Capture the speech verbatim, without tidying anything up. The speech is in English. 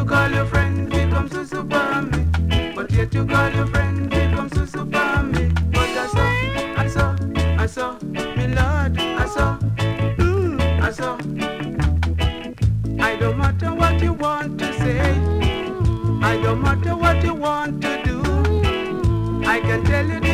you call your friend, he comes to super me. But yet you call your friend, he comes to super me. But I saw, I saw, I saw, me Lord, I saw, mm, I saw. I don't matter what you want to say, I don't matter what you want to do, I can tell you